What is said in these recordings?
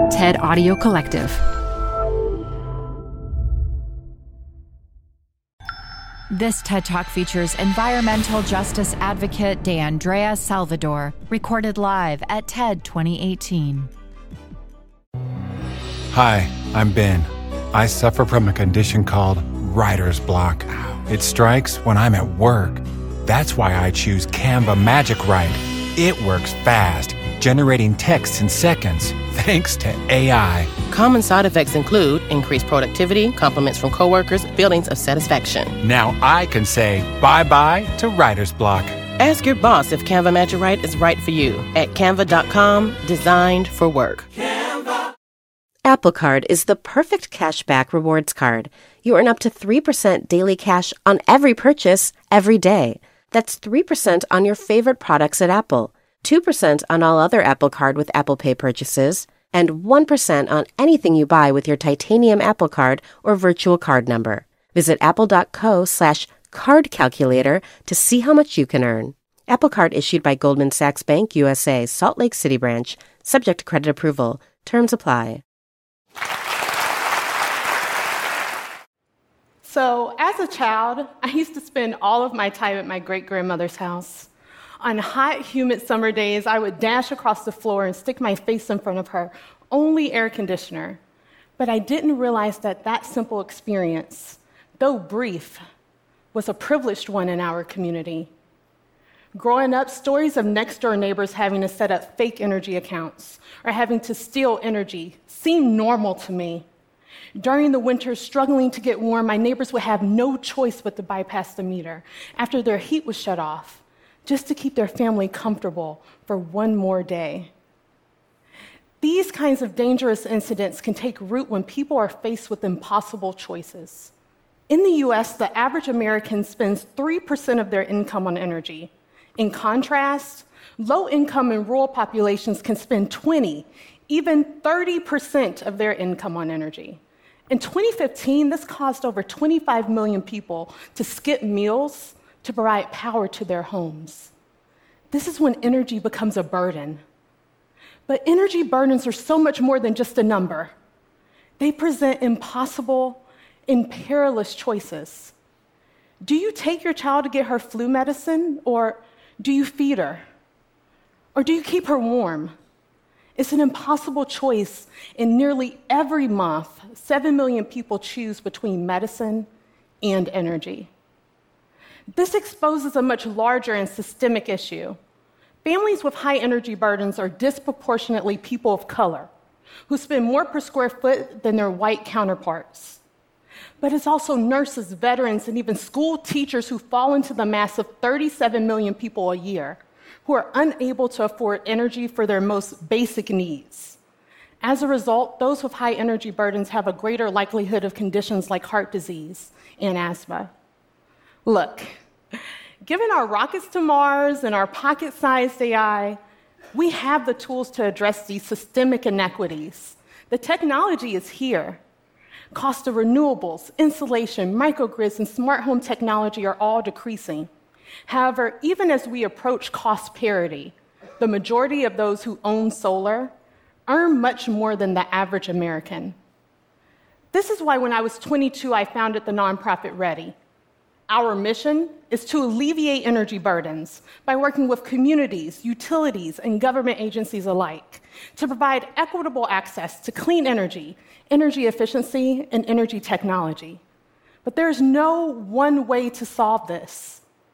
TED Audio Collective. This TED Talk features environmental justice advocate DeAndrea Salvador, recorded live at TED 2018. Hi, I'm Ben. I suffer from a condition called writer's block. It strikes when I'm at work. That's why I choose Canva Magic Write. It works fast, generating text in seconds, thanks to AI. Common side effects include increased productivity, compliments from coworkers, feelings of satisfaction. Now I can say bye-bye to writer's block. Ask your boss if Canva Magic Write is right for you at canva.com, designed for work. Canva. Apple Card is the perfect cashback rewards card. You earn up to 3% daily cash on every purchase every day. That's 3% on your favorite products at Apple, 2% on all other Apple Card with Apple Pay purchases, and 1% on anything you buy with your titanium Apple Card or virtual card number. Visit apple.co/card calculator to see how much you can earn. Apple Card issued by Goldman Sachs Bank USA, Salt Lake City branch, subject to credit approval. Terms apply. So, as a child, I used to spend all of my time at my great-grandmother's house. On hot, humid summer days, I would dash across the floor and stick my face in front of her only air conditioner. But I didn't realize that that simple experience, though brief, was a privileged one in our community. Growing up, stories of next-door neighbors having to set up fake energy accounts or having to steal energy seemed normal to me. During the winter, struggling to get warm, my neighbors would have no choice but to bypass the meter after their heat was shut off, just to keep their family comfortable for one more day. These kinds of dangerous incidents can take root when people are faced with impossible choices. In the US, the average American spends 3% of their income on energy. In contrast, low-income and rural populations can spend 20, even 30% of their income on energy. In 2015, this caused over 25 million people to skip meals to provide power to their homes. This is when energy becomes a burden. But energy burdens are so much more than just a number. They present impossible and perilous choices. Do you take your child to get her flu medicine, or do you feed her? Or do you keep her warm? It's an impossible choice, and nearly every month, 7 million people choose between medicine and energy. This exposes a much larger and systemic issue. Families with high energy burdens are disproportionately people of color, who spend more per square foot than their white counterparts. But it's also nurses, veterans, and even school teachers who fall into the mass of 37 million people a year, who are unable to afford energy for their most basic needs. As a result, those with high energy burdens have a greater likelihood of conditions like heart disease and asthma. Look, given our rockets to Mars and our pocket-sized AI, we have the tools to address these systemic inequities. The technology is here. Cost of renewables, insulation, microgrids, and smart home technology are all decreasing. However, even as we approach cost parity, the majority of those who own solar earn much more than the average American. This is why when I was 22, I founded the nonprofit Ready. Our mission is to alleviate energy burdens by working with communities, utilities, and government agencies alike to provide equitable access to clean energy, energy efficiency, and energy technology. But there's no one way to solve this.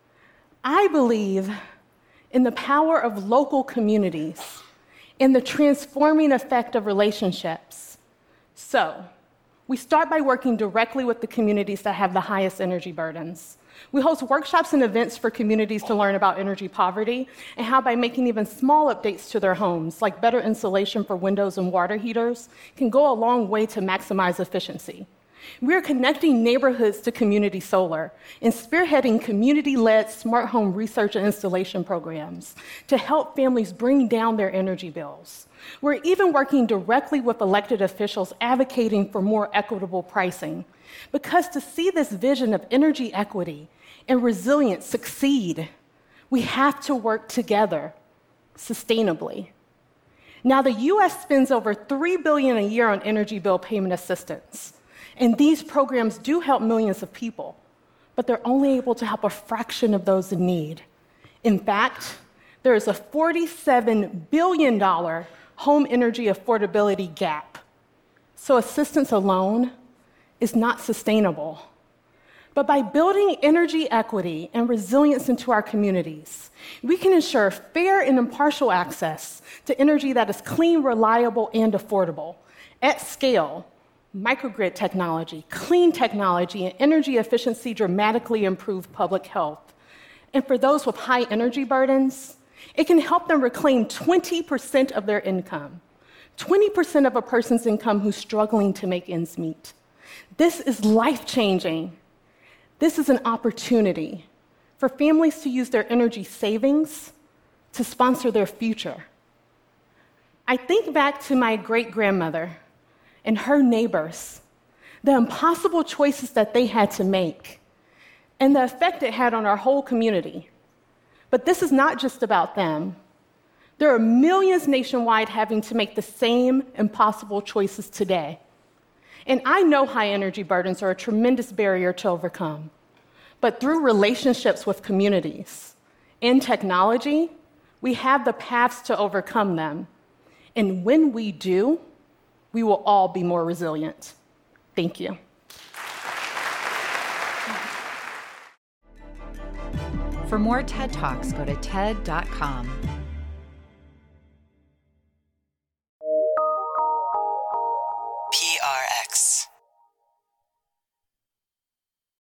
I believe in the power of local communities and the transforming effect of relationships. So, we start by working directly with the communities that have the highest energy burdens. We host workshops and events for communities to learn about energy poverty and how, by making even small updates to their homes, like better insulation for windows and water heaters, can go a long way to maximize efficiency. We are connecting neighborhoods to community solar and spearheading community-led smart home research and installation programs to help families bring down their energy bills. We're even working directly with elected officials advocating for more equitable pricing, because to see this vision of energy equity and resilience succeed, we have to work together sustainably. Now, the U.S. spends over $3 billion a year on energy bill payment assistance, and these programs do help millions of people, but they're only able to help a fraction of those in need. In fact, there is a $47 billion home energy affordability gap. So assistance alone is not sustainable. But by building energy equity and resilience into our communities, we can ensure fair and impartial access to energy that is clean, reliable, and affordable. At scale, microgrid technology, clean technology, and energy efficiency dramatically improve public health. And for those with high energy burdens, it can help them reclaim 20% of their income, 20% of a person's income who's struggling to make ends meet. This is life-changing. This is an opportunity for families to use their energy savings to sponsor their future. I think back to my great-grandmother and her neighbors, the impossible choices that they had to make, and the effect it had on our whole community. But this is not just about them. There are millions nationwide having to make the same impossible choices today. And I know high energy burdens are a tremendous barrier to overcome. But through relationships with communities and technology, we have the paths to overcome them. And when we do, we will all be more resilient. Thank you. For more TED Talks, go to TED.com.